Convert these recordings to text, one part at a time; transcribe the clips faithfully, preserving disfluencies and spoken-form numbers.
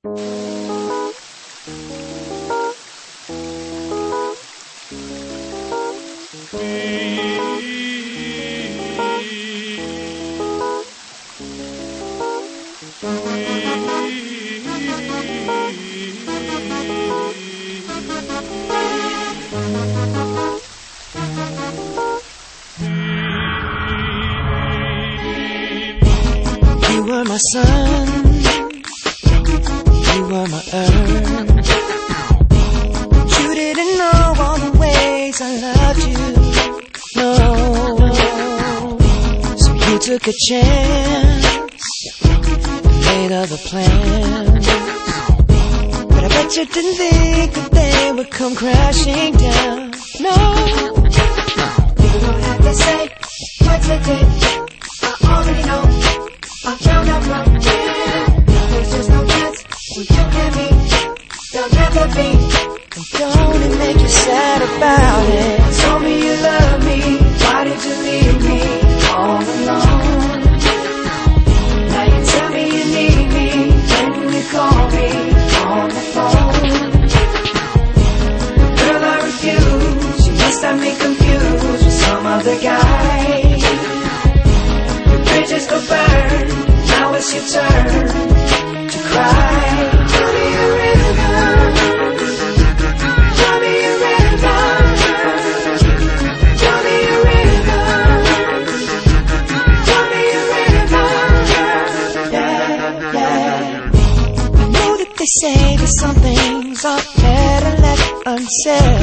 You were my sun, you were my earth. You didn't know all the ways I loved you, no. So you took a chance, made other plans. But I bet you didn't think that they would come crashing down, no. You don't have to say what you did, I already know. I found out from here, there's just no chance when you and me, there'll never be. And don't it make you sad about it? Told me you love me, why did you leave me all alone? Now you tell me you need me, when you call me on the phone. Girl, I refuse, you must have me confused with some other guy. Your bridges go burn, now it's your turn to cry. Tell me a river, tell me a river, tell me a river, tell me a river, yeah, yeah. I know that they say that some things are better left unsaid,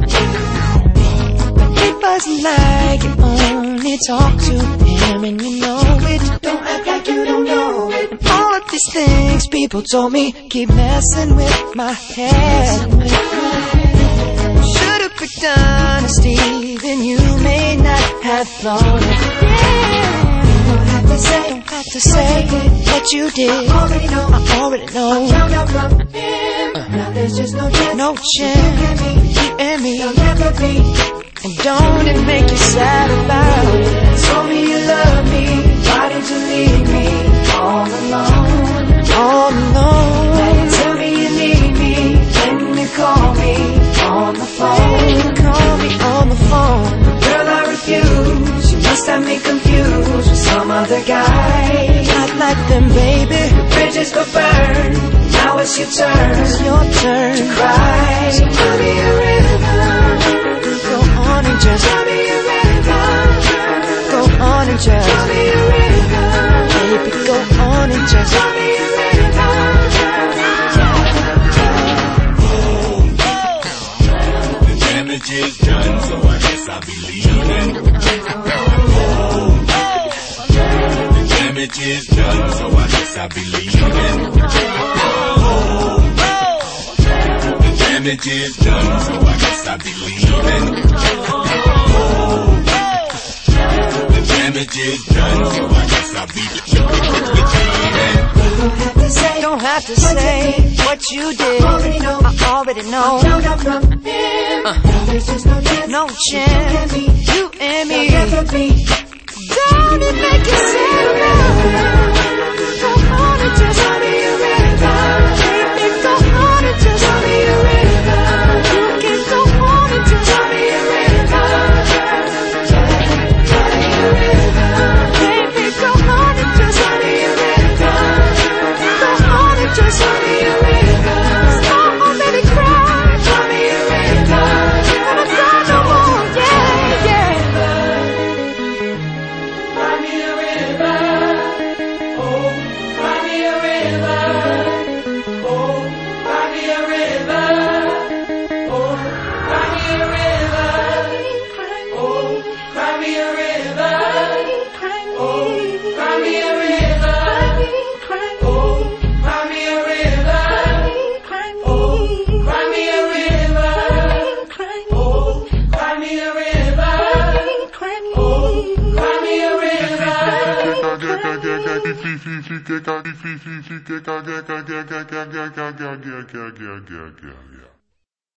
but it wasn't like you only talk to him and you know it. Don't act like you don't know it. And all of these things people told me keep messing with my head. Should've picked honesty, then you may not have thought it. Yeah. Don't have to say, don't have to say what you did. I already know. I already know. I found out from him. Uh. Now there's just no chance. No chance. You and me. There'll never be. And don't it make you sad about it? Told me you love me, why did you leave me all alone? All alone. Now you tell me you need me, when you call me on the phone. You call me on the phone. Girl, I refuse, you must have me confused with some other guy. Not like them, baby. The bridges go burn, now it's your turn. It's your turn to cry. So tell me a river, go on and just tell me a river, go on and just tell me a river, baby, go on and just tell me a river. The damage is done, so I guess I'll be leaving. The damage is done, so I guess I'll be leaving. The damage is done, so I guess I'll be leaving. The damage is done, so I guess I'll be leaving. Don't have to say, don't have to say what you did. I already know. I already know. I found out from him. Uh. Now there's just no chance. No chance. You and me. You and me. Don't it make you sad about it? Go on and just tell me a river. Baby, go on and just tell me a river. You can go on and just tell me a river. Tell me a river. Baby, go on and just tell me a river. Go on and just tell me a river. Stop on baby cry. Tell me a river. Gonna cry no more. Yeah, yeah. Cry me a river. Oh, cry me a river. Oh, cry me a river. Oh, cry me a river. Oh, cry me a river. Oh, cry me a river. Oh, cry me a river. Oh, cry me a river. Oh, cry me a river. Oh, cry me a river. Yeah, yeah, yeah, yeah, yeah.